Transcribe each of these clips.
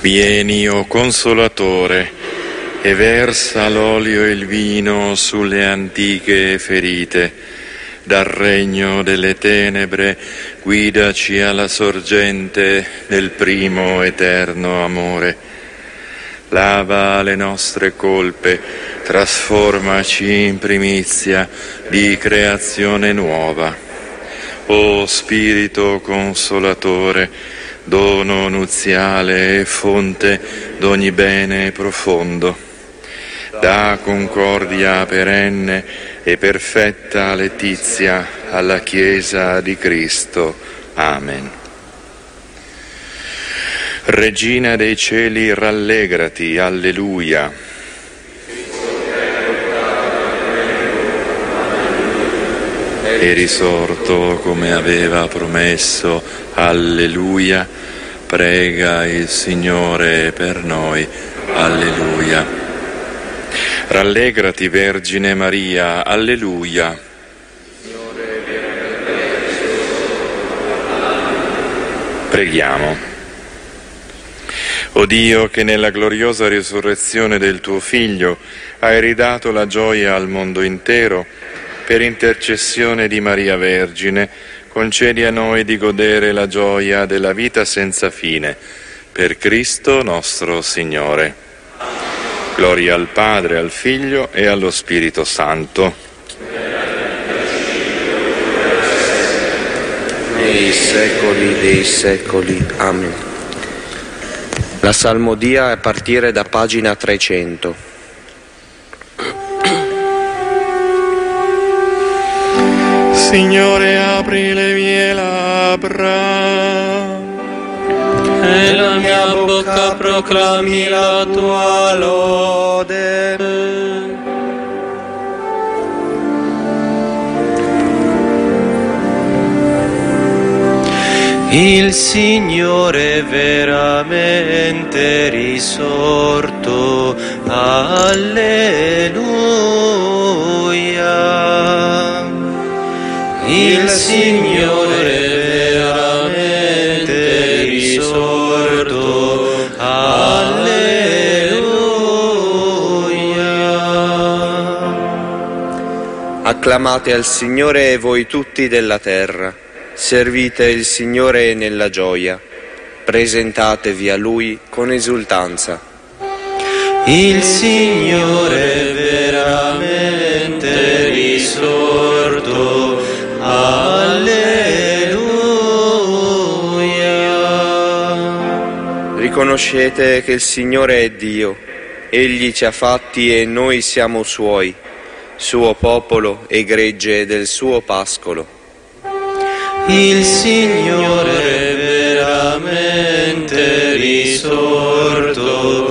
Vieni, o Consolatore, e versa l'olio e il vino sulle antiche ferite. Dal regno delle tenebre guidaci alla sorgente del primo eterno amore. Lava le nostre colpe, trasformaci in primizia di creazione nuova. O Spirito Consolatore, dono nuziale e fonte d'ogni bene profondo, dà concordia perenne e perfetta letizia alla Chiesa di Cristo. Amen. Regina dei cieli, rallegrati, alleluia. È risorto come aveva promesso, alleluia. Prega il Signore per noi, alleluia. Rallegrati, Vergine Maria, alleluia. Preghiamo. O Dio, che nella gloriosa risurrezione del tuo Figlio hai ridato la gioia al mondo intero, per intercessione di Maria Vergine, concedi a noi di godere la gioia della vita senza fine, per Cristo nostro Signore. Gloria al Padre, al Figlio e allo Spirito Santo. Nei secoli dei secoli. Amen. La salmodia a partire da pagina 300. Signore, apri le mie labbra e la mia bocca proclami la tua lode. Il Signore è veramente risorto, alleluia. Il Signore è veramente risorto, alleluia. Acclamate al Signore voi tutti della terra, servite il Signore nella gioia, presentatevi a Lui con esultanza. Il Signore è veramente risorto, alleluia. Riconoscete che il Signore è Dio, Egli ci ha fatti e noi siamo Suoi, suo popolo e gregge del suo pascolo. Il Signore è veramente risorto,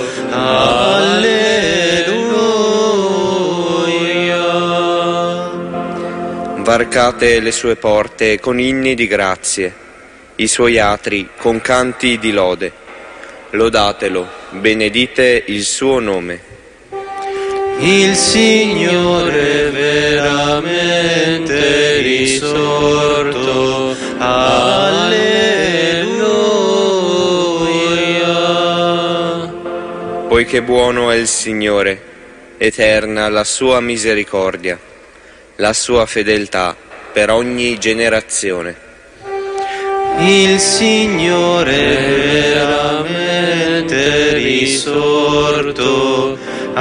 alleluia. Varcate le sue porte con inni di grazie, i suoi atri con canti di lode. Lodatelo, benedite il suo nome. Il Signore è veramente risorto, alleluia. Poiché buono è il Signore, eterna la sua misericordia, la sua fedeltà per ogni generazione. Il Signore è veramente risorto,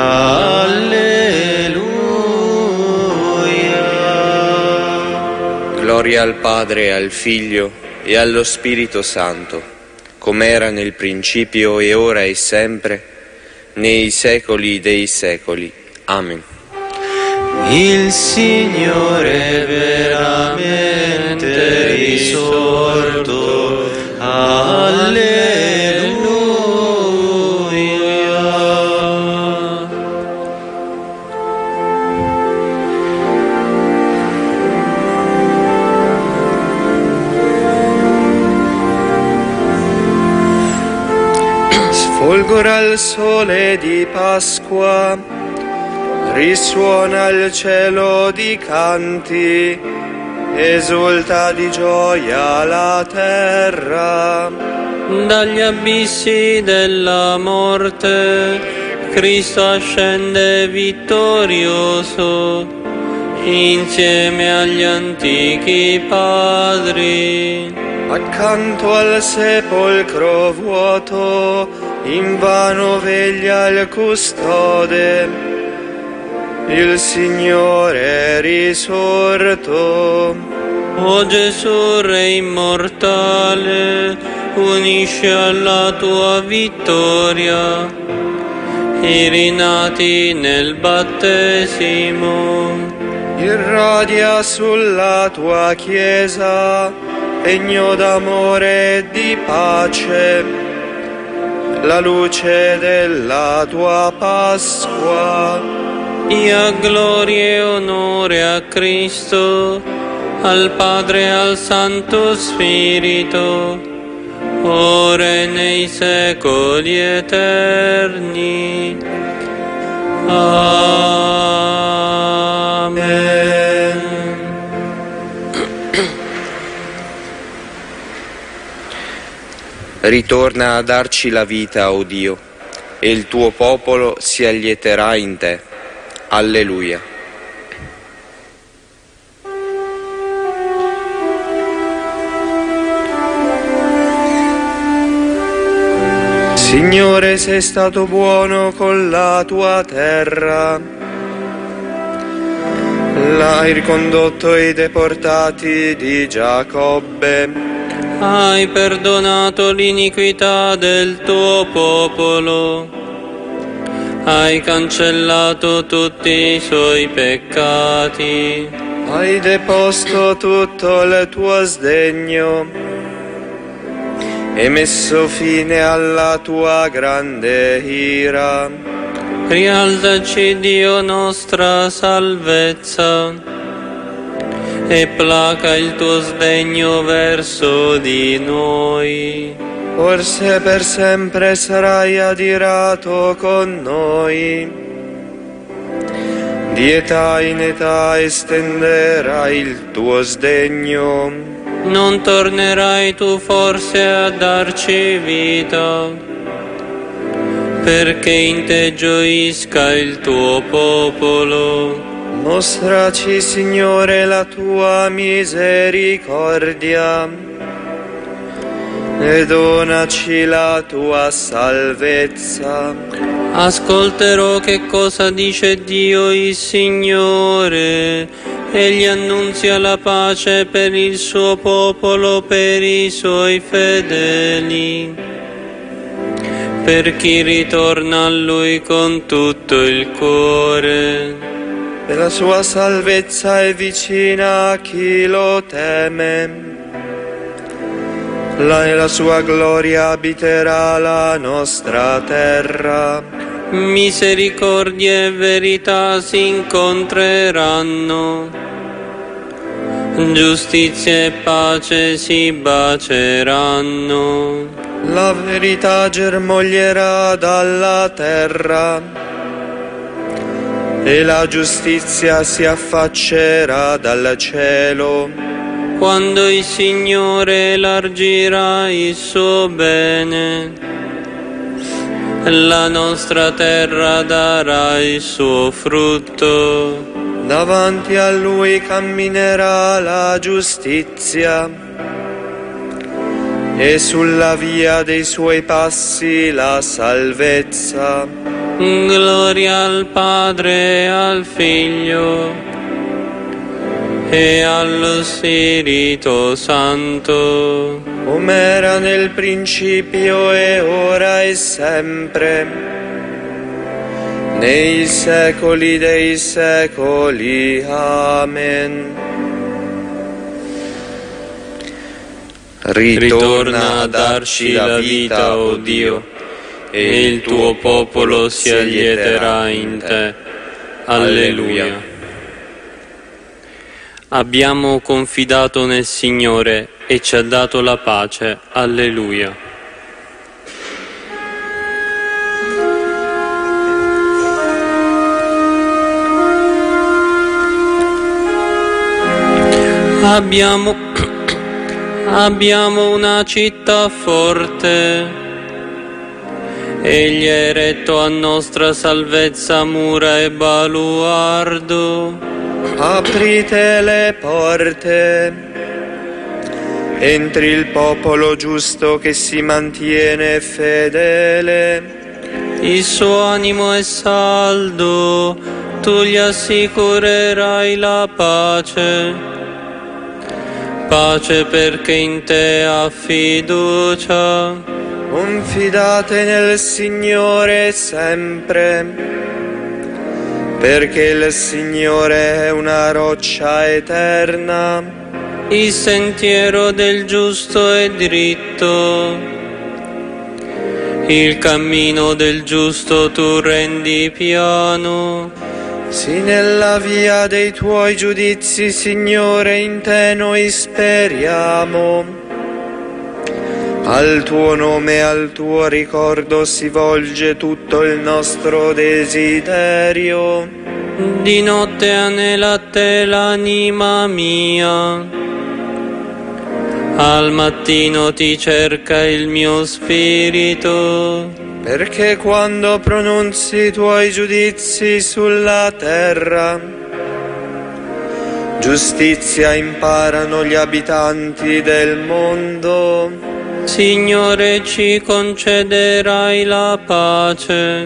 alleluia. Gloria al Padre, al Figlio e allo Spirito Santo, come era nel principio e ora e sempre, nei secoli dei secoli. Amen. Il Signore è veramente risorto, alleluia. Sfolgora il sole di Pasqua, risuona il cielo di canti, esulta di gioia la terra. Dagli abissi della morte, Cristo ascende vittorioso, insieme agli antichi padri. Accanto al sepolcro vuoto, invano veglia il custode. Il Signore è risorto. O Gesù, Re immortale, unisci alla tua vittoria i rinati nel battesimo. Irradia sulla tua Chiesa regno d'amore e di pace, la luce della tua Pasqua. Dia gloria e onore a Cristo, al Padre e al Santo Spirito, ora e nei secoli eterni. Amen. Ritorna a darci la vita, o Dio, e il tuo popolo si allieterà in te. Alleluia. Signore, sei stato buono con la tua terra. L'hai ricondotto i deportati di Giacobbe. Hai perdonato l'iniquità del tuo popolo, hai cancellato tutti i suoi peccati. Hai deposto tutto il tuo sdegno e messo fine alla tua grande ira. Rialzaci, Dio, nostra salvezza, e placa il tuo sdegno verso di noi. Forse per sempre sarai adirato con noi. Di età in età estenderai il tuo sdegno. Non tornerai tu forse a darci vita, perché in te gioisca il tuo popolo. Mostraci, Signore, la tua misericordia e donaci la tua salvezza. Ascolterò che cosa dice Dio il Signore, egli annunzia la pace per il suo popolo, per i suoi fedeli, per chi ritorna a Lui con tutto il cuore. E la sua salvezza è vicina a chi lo teme. E la sua gloria abiterà la nostra terra. Misericordia e verità si incontreranno, giustizia e pace si baceranno. La verità germoglierà dalla terra e la giustizia si affaccerà dal cielo. Quando il Signore elargirà il suo bene, la nostra terra darà il suo frutto. Davanti a Lui camminerà la giustizia e sulla via dei suoi passi la salvezza. Gloria al Padre e al Figlio e allo Spirito Santo, come era nel principio e ora e sempre, nei secoli dei secoli. Amen. Ritorna a darci la vita, o Dio, e il tuo popolo si allieterà in te. Alleluia. Abbiamo confidato nel Signore e ci ha dato la pace. Alleluia. Abbiamo una città forte, egli ha eretto a nostra salvezza mura e baluardo. Aprite le porte, entri il popolo giusto che si mantiene fedele. Il suo animo è saldo, tu gli assicurerai la pace. Pace perché in te ha fiducia. Confidate nel Signore sempre, perché il Signore è una roccia eterna. Il sentiero del giusto è dritto, il cammino del giusto tu rendi piano. Sì, nella via dei tuoi giudizi, Signore, in te noi speriamo. Al tuo nome e al tuo ricordo si volge tutto il nostro desiderio. Di notte anela a te l'anima mia, al mattino ti cerca il mio spirito. Perché quando pronunzi i tuoi giudizi sulla terra, giustizia imparano gli abitanti del mondo. Signore, ci concederai la pace,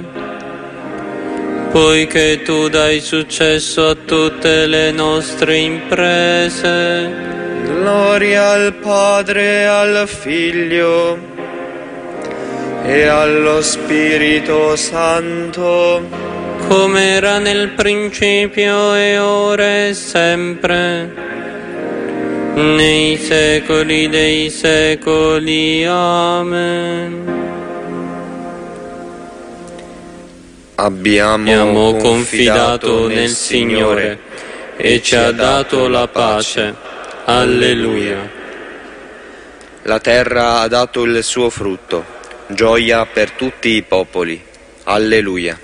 poiché tu dai successo a tutte le nostre imprese. Gloria al Padre e al Figlio e allo Spirito Santo, come era nel principio e ora e sempre, nei secoli dei secoli. Amen. Abbiamo confidato nel Signore e ci ha dato la pace. Alleluia. La terra ha dato il suo frutto, gioia per tutti i popoli. Alleluia.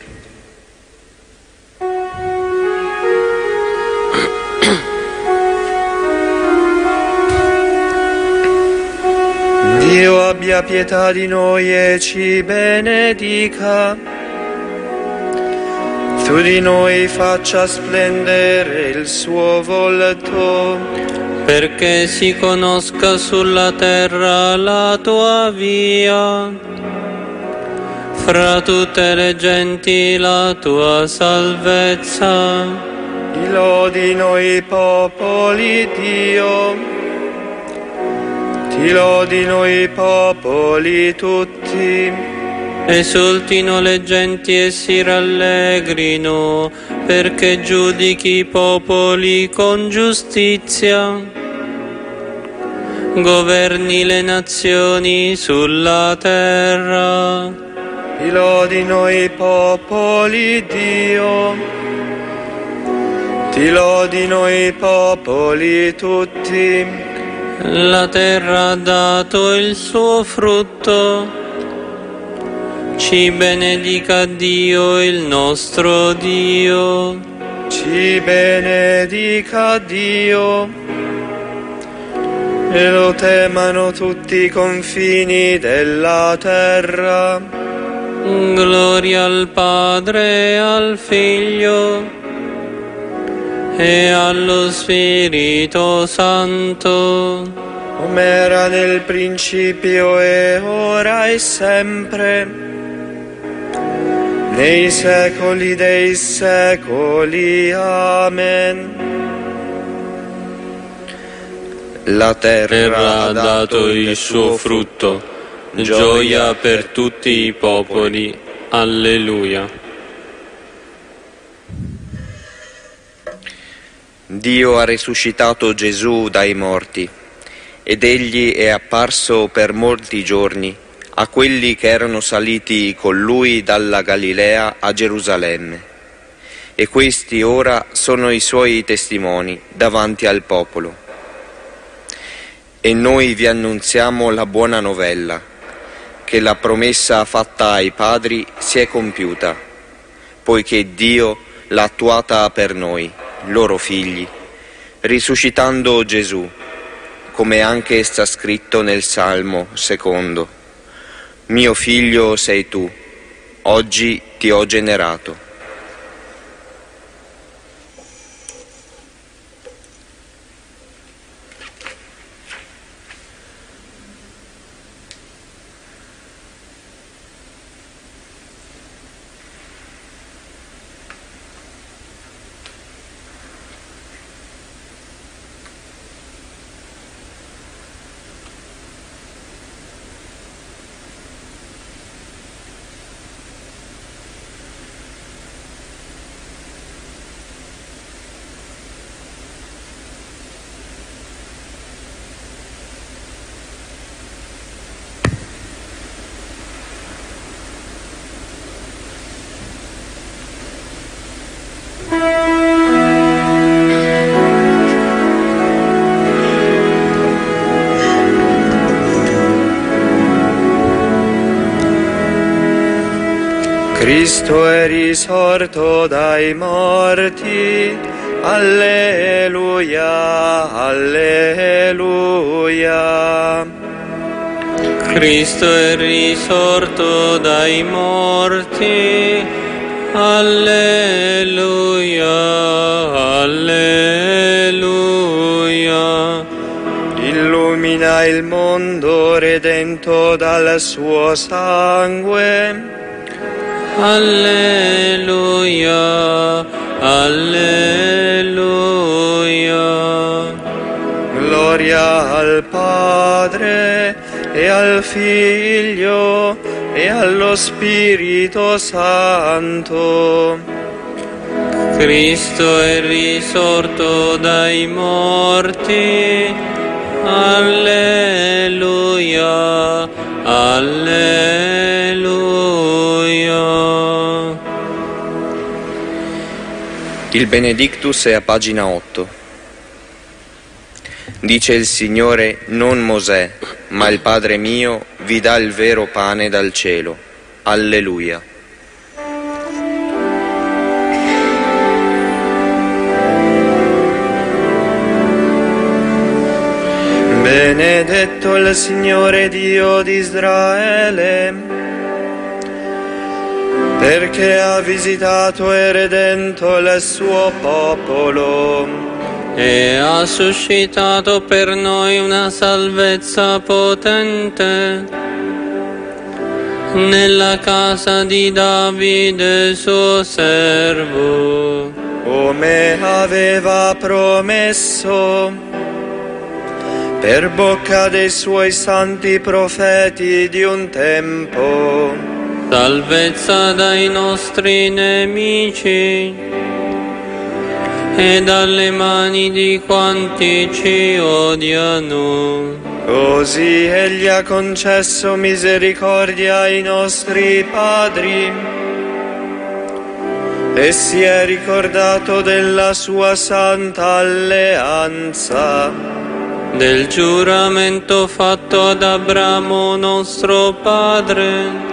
Dio abbia pietà di noi e ci benedica. Su di noi faccia splendere il suo volto, perché si conosca sulla terra la tua via, fra tutte le genti la tua salvezza. Ti lodino i popoli, Dio, ti lodino i popoli tutti. Esultino le genti e si rallegrino, perché giudichi i popoli con giustizia. Governi le nazioni sulla terra. Ti lodino i popoli, Dio, ti lodino i popoli tutti. La terra ha dato il suo frutto. Ci benedica Dio, il nostro Dio. Ci benedica Dio e lo temano tutti i confini della terra. Gloria al Padre e al Figlio e allo Spirito Santo, come era nel principio e ora e sempre, nei secoli dei secoli. Amen. La terra ha dato il suo frutto, gioia per tutti i popoli. Alleluia. Dio ha risuscitato Gesù dai morti ed egli è apparso per molti giorni a quelli che erano saliti con lui dalla Galilea a Gerusalemme. E questi ora sono i suoi testimoni davanti al popolo. E noi vi annunziamo la buona novella, che la promessa fatta ai padri si è compiuta, poiché Dio l'ha attuata per noi, loro figli, risuscitando Gesù, come anche sta scritto nel Salmo secondo. Mio figlio sei tu, oggi ti ho generato. Cristo è risorto dai morti, alleluia, alleluia. Cristo è risorto dai morti, alleluia, alleluia. Illumina il mondo redento dal suo sangue, alleluia, alleluia. Gloria al Padre e al Figlio e allo Spirito Santo. Cristo è risorto dai morti, alleluia, alleluia. Il Benedictus è a pagina 8. Dice il Signore, non Mosè, ma il Padre mio vi dà il vero pane dal cielo. Alleluia. Benedetto il Signore Dio di Israele, perché ha visitato e redento il suo popolo e ha suscitato per noi una salvezza potente nella casa di Davide suo servo, come aveva promesso per bocca dei suoi santi profeti di un tempo. Salvezza dai nostri nemici e dalle mani di quanti ci odiano. Così egli ha concesso misericordia ai nostri padri e si è ricordato della sua santa alleanza, del giuramento fatto ad Abramo nostro padre,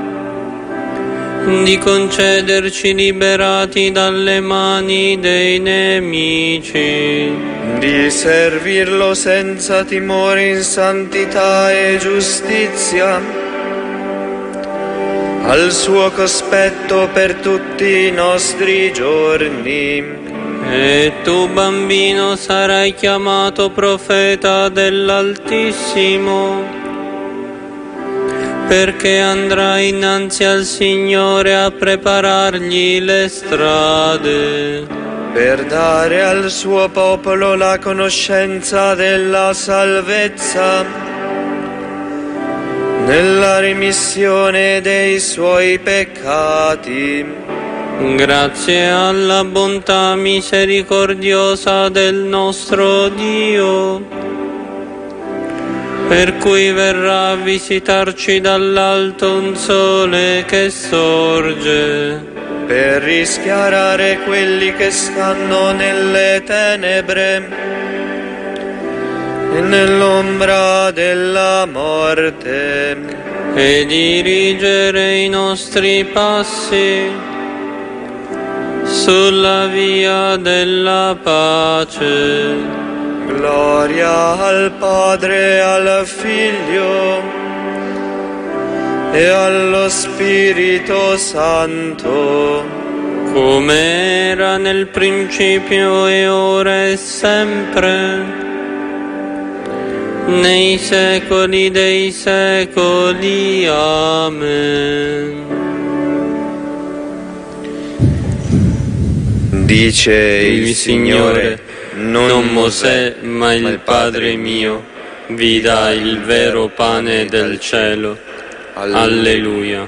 di concederci liberati dalle mani dei nemici, di servirlo senza timore in santità e giustizia, al suo cospetto per tutti i nostri giorni. E tu, bambino, sarai chiamato profeta dell'Altissimo, perché andrai innanzi al Signore a preparargli le strade, per dare al suo popolo la conoscenza della salvezza, nella remissione dei suoi peccati. Grazie alla bontà misericordiosa del nostro Dio, per cui verrà a visitarci dall'alto un sole che sorge, per rischiarare quelli che stanno nelle tenebre e nell'ombra della morte, e dirigere i nostri passi sulla via della pace. Gloria al Padre, al Figlio e allo Spirito Santo, come era nel principio e ora e sempre, nei secoli dei secoli. Amen. Dice il Signore, non Mosè, ma il Padre mio, vi dà il vero pane del cielo. Alleluia.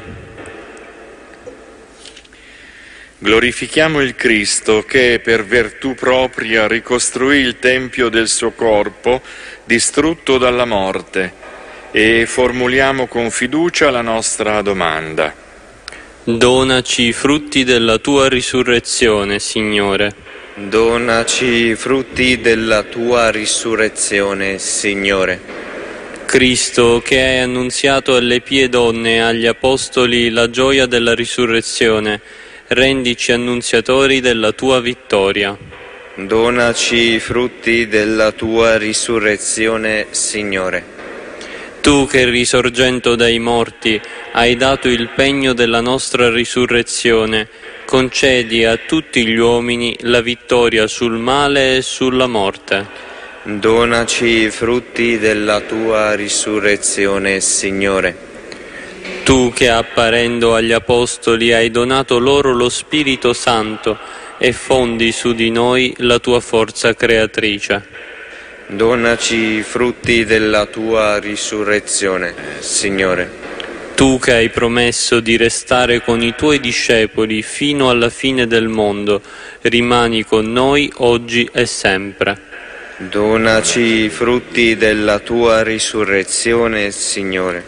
Glorifichiamo il Cristo che per virtù propria ricostruì il tempio del suo corpo distrutto dalla morte e formuliamo con fiducia la nostra domanda. Donaci i frutti della tua risurrezione, Signore. Donaci i frutti della tua risurrezione, Signore. Cristo, che hai annunziato alle pie donne e agli apostoli la gioia della risurrezione, rendici annunziatori della tua vittoria. Donaci i frutti della tua risurrezione, Signore. Tu che risorgendo dai morti hai dato il pegno della nostra risurrezione, concedi a tutti gli uomini la vittoria sul male e sulla morte. Donaci i frutti della tua risurrezione, Signore. Tu che apparendo agli apostoli hai donato loro lo Spirito Santo e fondi su di noi la tua forza creatrice. Donaci i frutti della tua risurrezione, Signore. Tu che hai promesso di restare con i tuoi discepoli fino alla fine del mondo, rimani con noi oggi e sempre. Donaci i frutti della tua risurrezione, Signore.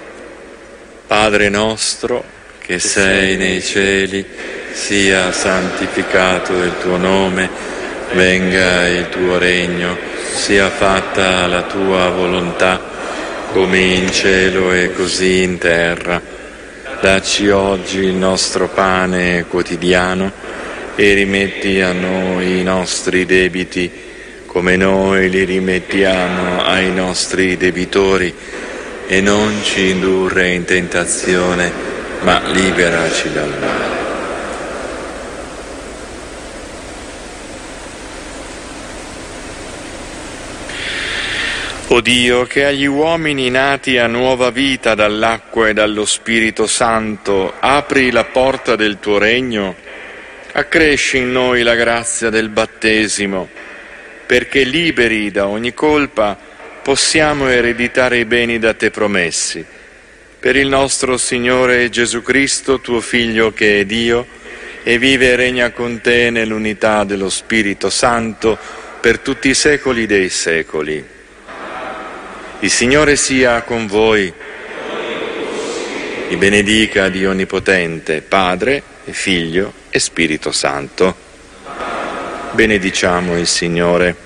Padre nostro, che sei nei cieli, sia santificato il tuo nome, venga il tuo regno, sia fatta la tua volontà, come in cielo e così in terra. Dacci oggi il nostro pane quotidiano e rimetti a noi i nostri debiti, come noi li rimettiamo ai nostri debitori, e non ci indurre in tentazione, ma liberaci dal male. O Dio, che agli uomini nati a nuova vita dall'acqua e dallo Spirito Santo apri la porta del tuo regno, accresci in noi la grazia del battesimo, perché liberi da ogni colpa possiamo ereditare i beni da te promessi. Per il nostro Signore Gesù Cristo, tuo Figlio, che è Dio, e vive e regna con te nell'unità dello Spirito Santo per tutti i secoli dei secoli. Il Signore sia con voi, vi benedica Dio Onnipotente, Padre e Figlio e Spirito Santo. Benediciamo il Signore.